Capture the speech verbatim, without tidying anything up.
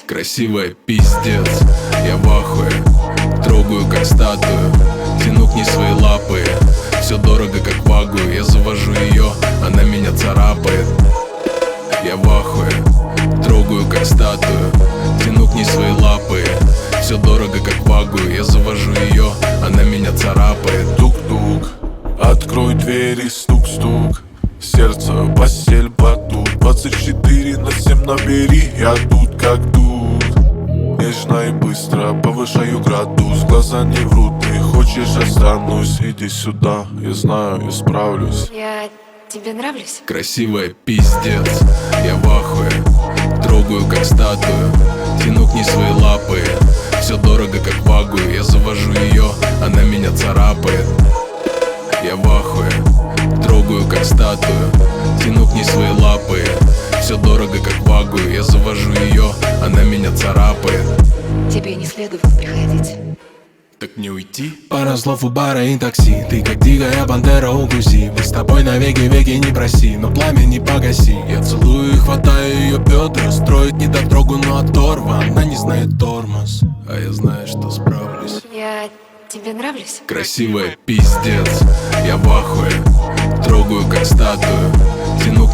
Красивая пиздец, я в ахуе. Трогаю как статую, тяну к ней свои лапы. Все дорого как вагу, я завожу ее, она меня царапает. Я в ахуе, трогаю как статую, тяну к ней свои лапы. Все дорого как вагу, я завожу ее, она меня царапает. Тук-тук, открой двери, стук-стук. Сердце, постель, батут. Двадцать четыре на семь набери, я тут как тут. Нежно и быстро повышаю градус. Глаза не врут, ты хочешь, останусь. Иди сюда, я знаю, я справлюсь. Я тебе нравлюсь? Красивая пиздец, я в ахуе. Трогаю как статую, тяну к ней свои лапы. Все дорого как вагу, я завожу ее, она меня царапает. Я в ахуе, трогаю как статую, тяну к ней свои лапы. Все дорого как вагу, я завожу ее, она меня царапает. Тебе не следовало приходить. Так не уйти? Пара слов у бара и такси. Ты как дикая пантера, укуси. Мы с тобой навеки веки не проси, но пламя не погаси. Я целую и хватаю ее бедра. Строит недотрогу, но оторва. Она не знает тормоз, а я знаю, что справлюсь. Я тебе нравлюсь? Красивая пиздец, я в ахуе. Трогаю как статую, тяну